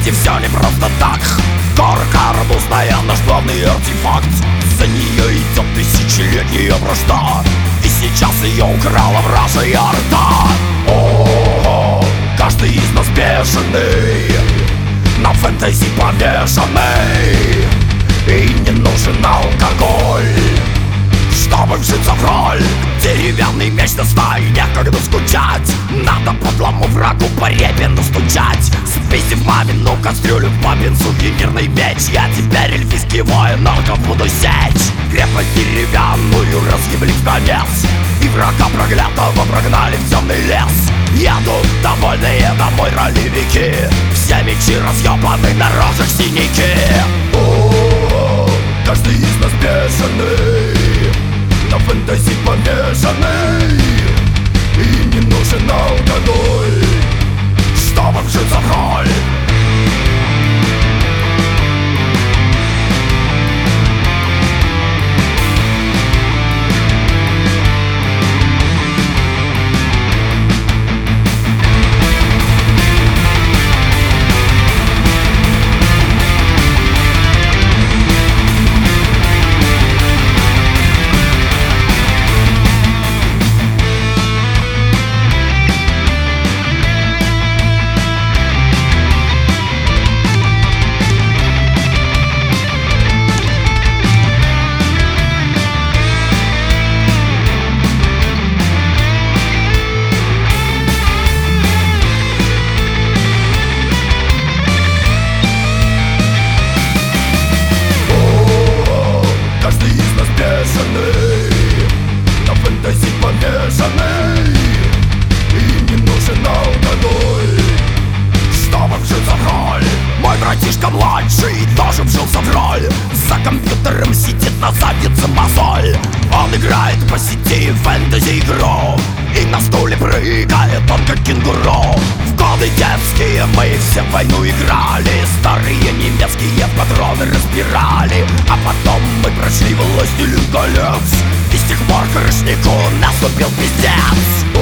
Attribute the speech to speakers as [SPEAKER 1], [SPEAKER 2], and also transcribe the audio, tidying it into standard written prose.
[SPEAKER 1] жизни все не просто так. Горка арбузная, наш главный артефакт. За нее идет тысячелетняя вражда, и сейчас ее украла вражья орда. О, каждый из нас бешеный, на фэнтези помешанный, и не нужен алкоголь, чтобы вжиться в роль. Деревянный меч на стае, некогда скучать. Надо подлому врагу по репе настучать. Свесив мамину кастрюлю в папин сувенирный меч. Я теперь эльфийский воин, орков буду сечь. Крепость деревянную разъебли в конец, и врага проклятого прогнали в темный лес. Едут довольные домой ролевики, все мечи разъебаны, на рожах синяки. О, каждый из нас бешеный, на фэнтези помешанный, и не нужен алкоголь, чтобы вжиться в роль. На фэнтези помешанный, и не нужен алкоголь, чтобы вжиться в роль. Мой братишка младший тоже вжился в роль. За компьютером сидит на заднице мозоль. Он играет по сети фэнтези-игру, и на стуле прыгает он как кенгуру. В годы детские мы все в войну играли, старые немецкие патроны разбирали, а потом мы прошли властелин колец, и с тех пор крышнику наступил пиздец.